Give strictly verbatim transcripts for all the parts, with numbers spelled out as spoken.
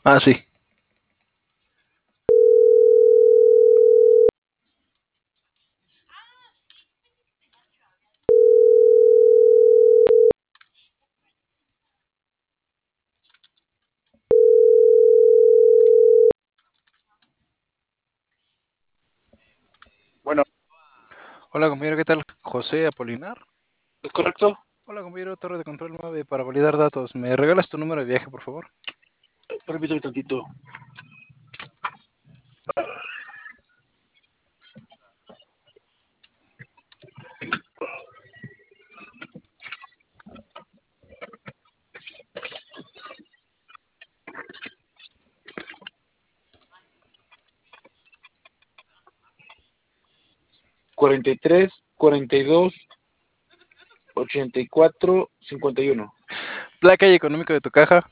Ah, sí. Bueno, Hola, compañero, ¿qué tal? José Apolinar. ¿es correcto? Hola, compañero, Torre de Control nueve para validar datos. ¿Me regalas tu número de viaje, por favor? Permítame tantito. cuarenta y tres, cuarenta y dos, ochenta y cuatro, cincuenta y uno. Placa y económico de tu caja.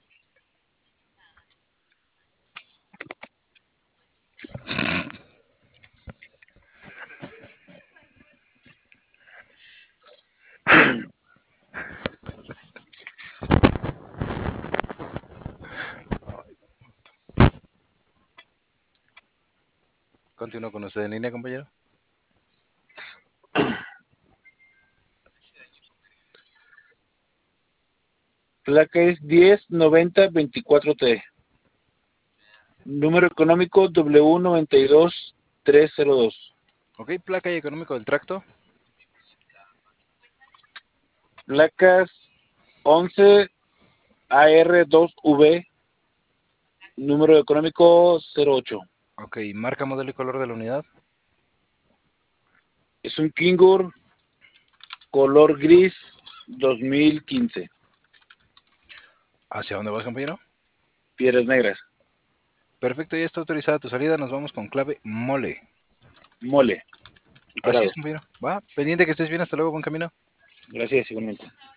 Continúo con usted en línea, compañero. Placa es diez noventa veinticuatro T. Número económico W noventa y dos trescientos dos. Ok, placa y económico del tracto. Placas once A R dos V. Número económico cero ocho. Ok, marca, modelo y color de la unidad. Es un Kingur color gris dos mil quince. ¿Hacia dónde vas, compañero? Piedras Negras. Perfecto, ya está autorizada tu salida. Nos vamos con clave mole. Mole. Así es, Enterado. compañero. Va, pendiente que estés bien. Hasta luego, buen camino. Gracias, igualmente.